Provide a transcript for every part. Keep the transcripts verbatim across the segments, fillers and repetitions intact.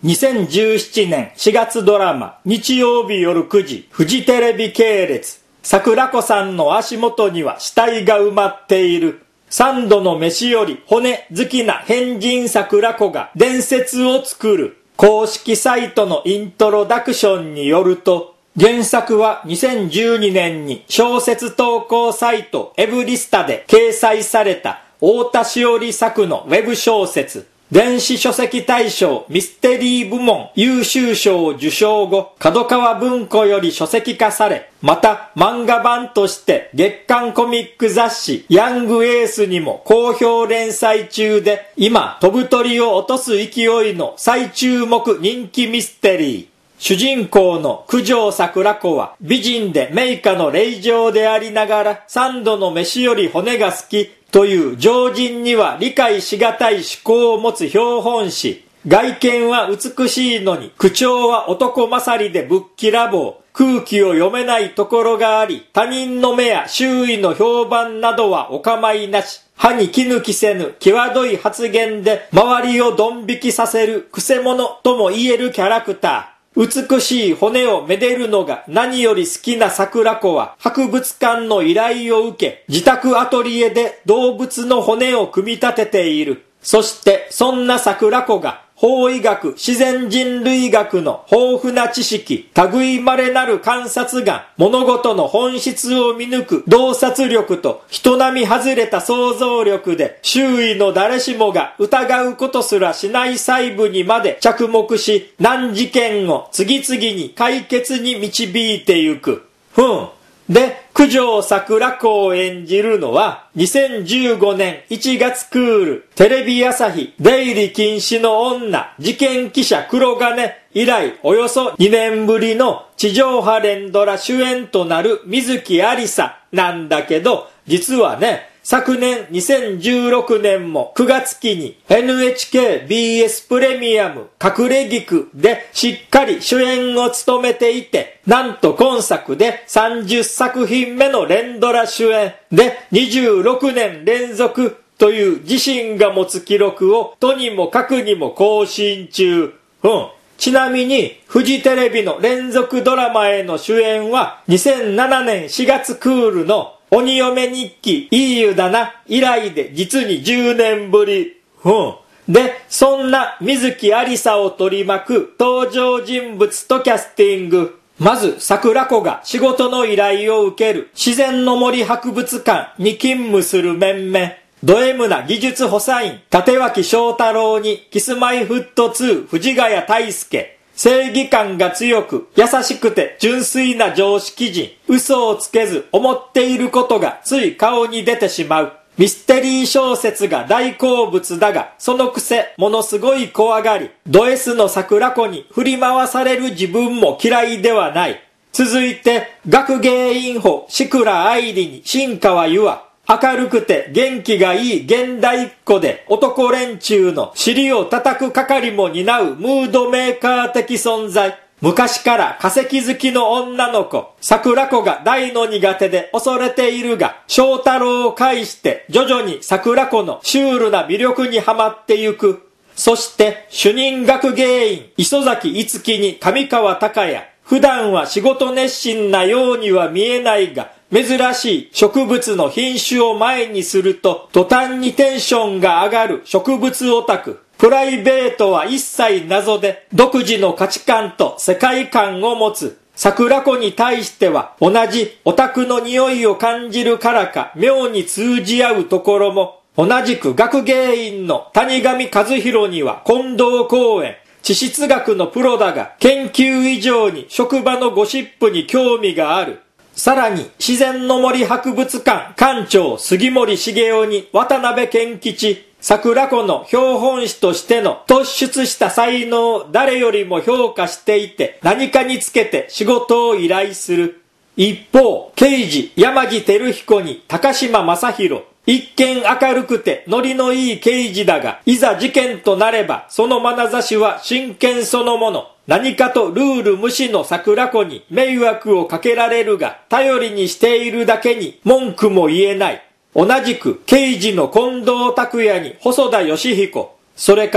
にせんじゅうななねんしがつドラマ日曜日夜くじフジテレビ系列。桜子さんの足元には死体が埋まっている。三度の飯より骨好きな変人桜子が伝説を作る。公式サイトのイントロダクションによると、原作はにせんじゅうにねんに小説投稿サイトエブリスタで掲載された太田しおり作のウェブ小説。電子書籍大賞ミステリー部門優秀賞を受賞後、角川文庫より書籍化され、また漫画版として月刊コミック雑誌ヤングエースにも好評連載中で、今飛ぶ鳥を落とす勢いの最注目人気ミステリー。主人公の九条桜子は美人で名家の令嬢でありながら、三度の飯より骨が好きという常人には理解しがたい思考を持つ標本師。外見は美しいのに口調は男勝りでぶっきらぼう。空気を読めないところがあり、他人の目や周囲の評判などはお構いなし。歯に衣着せぬ際どい発言で周りをドン引きさせるくせ者とも言えるキャラクター。美しい骨をめでるのが何より好きな桜子は博物館の依頼を受け、自宅アトリエで動物の骨を組み立てている。そしてそんな桜子が法医学、自然人類学の豊富な知識、類稀なる観察眼、物事の本質を見抜く洞察力と人並み外れた想像力で周囲の誰しもが疑うことすらしない細部にまで着目し、難事件を次々に解決に導いてゆく。ふん。で、九条桜子を演じるのはにせんじゅうごねんいちがつクールテレビ朝日出入り禁止の女事件記者黒金以来およそにねんぶりの地上波連ドラ主演となる水木有沙なんだけど、実はね、昨年にせんじゅうろくねんもくがつ期に エヌエイチケービーエス プレミアム隠れ菊でしっかり主演を務めていて、なんと今作でさんじゅっさくひんめの連ドラ主演でにじゅうろくねん連続という自身が持つ記録をとにもかくにも更新中。うん。ちなみにフジテレビの連続ドラマへの主演はにせんななねんしがつクールの鬼嫁日記いい湯だな以来で実にじゅうねんぶり。うん。で、そんな水木有沙を取り巻く登場人物とキャスティング。まず桜子が仕事の依頼を受ける自然の森博物館に勤務する面々。ド M な技術補佐員立脇翔太郎にキスマイフットツー藤ヶ谷大輔。正義感が強く優しくて純粋な常識人。嘘をつけず思っていることがつい顔に出てしまう。ミステリー小説が大好物だが、そのくせものすごい怖がり。ド S の桜子に振り回される自分も嫌いではない。続いて学芸員補志倉愛理に新川優愛。明るくて元気がいい現代っ子で男連中の尻を叩く係も担うムードメーカー的存在。昔から化石好きの女の子、桜子が大の苦手で恐れているが、翔太郎を介して徐々に桜子のシュールな魅力にはまってゆく。そして主任学芸員磯崎逸樹に上川隆也。普段は仕事熱心なようには見えないが、珍しい植物の品種を前にすると途端にテンションが上がる植物オタク。プライベートは一切謎で独自の価値観と世界観を持つ。桜子に対しては同じオタクの匂いを感じるからか妙に通じ合うところも。同じく学芸員の谷上和弘には近藤公園。地質学のプロだが研究以上に職場のゴシップに興味がある。さらに自然の森博物館館長杉森茂雄に渡辺健吉。桜子の標本師としての突出した才能を誰よりも評価していて、何かにつけて仕事を依頼する。一方、刑事山地照彦に高島正宏。一見明るくてノリのいい刑事だが、いざ事件となればその眼差しは真剣そのもの。何かとルール無視の桜子に迷惑をかけられるが、頼りにしているだけに文句も言えない。同じく刑事の近藤拓也に細田義彦。それから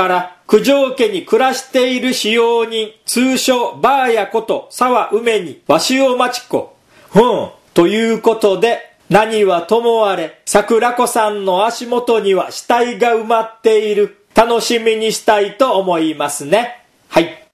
九条家に暮らしている使用人、通称バーヤこと沢梅にわしを待ちこ。ふん、ということで、何はともあれ、桜子さんの足元には死体が埋まっている。楽しみにしたいと思いますね。はい。